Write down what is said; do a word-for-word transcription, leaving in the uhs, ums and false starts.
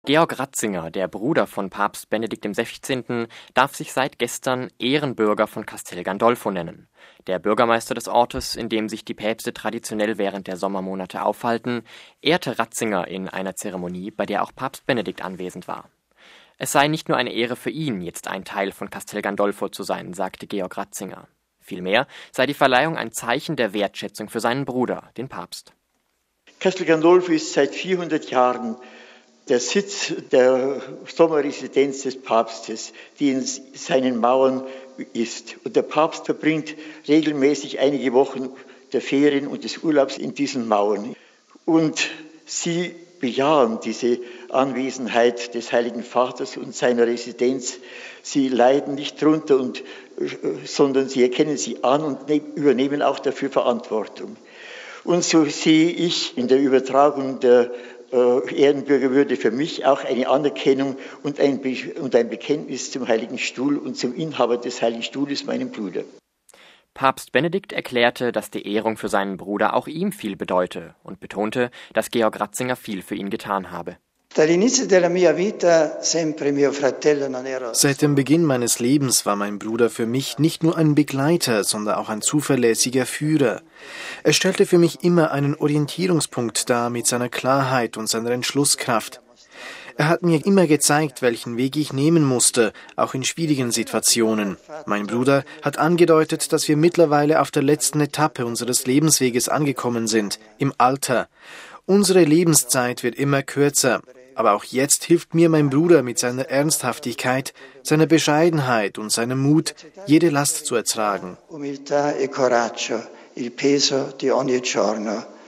Georg Ratzinger, der Bruder von Papst Benedikt der Sechzehnte., darf sich seit gestern Ehrenbürger von Castel Gandolfo nennen. Der Bürgermeister des Ortes, in dem sich die Päpste traditionell während der Sommermonate aufhalten, ehrte Ratzinger in einer Zeremonie, bei der auch Papst Benedikt anwesend war. Es sei nicht nur eine Ehre für ihn, jetzt ein Teil von Castel Gandolfo zu sein, sagte Georg Ratzinger. Vielmehr sei die Verleihung ein Zeichen der Wertschätzung für seinen Bruder, den Papst. Castel Gandolfo ist seit vierhundert Jahren der Sitz der Sommerresidenz des Papstes, die in seinen Mauern ist. Und der Papst verbringt regelmäßig einige Wochen der Ferien und des Urlaubs in diesen Mauern. Und sie bejahen diese Anwesenheit des Heiligen Vaters und seiner Residenz. Sie leiden nicht drunter, und, sondern sie erkennen sie an und übernehmen auch dafür Verantwortung. Und so sehe ich in der Übertragung der äh, Ehrenbürgerwürde für mich auch eine Anerkennung und ein, Be- und ein Bekenntnis zum Heiligen Stuhl und zum Inhaber des Heiligen Stuhles, meinem Bruder. Papst Benedikt erklärte, dass die Ehrung für seinen Bruder auch ihm viel bedeute und betonte, dass Georg Ratzinger viel für ihn getan habe. Seit dem Beginn meines Lebens war mein Bruder für mich nicht nur ein Begleiter, sondern auch ein zuverlässiger Führer. Er stellte für mich immer einen Orientierungspunkt dar mit seiner Klarheit und seiner Entschlusskraft. Er hat mir immer gezeigt, welchen Weg ich nehmen musste, auch in schwierigen Situationen. Mein Bruder hat angedeutet, dass wir mittlerweile auf der letzten Etappe unseres Lebensweges angekommen sind, im Alter. Unsere Lebenszeit wird immer kürzer. Aber auch jetzt hilft mir mein Bruder mit seiner Ernsthaftigkeit, seiner Bescheidenheit und seinem Mut, jede Last zu ertragen. Umiltà e coraggio, il peso di ogni giorno.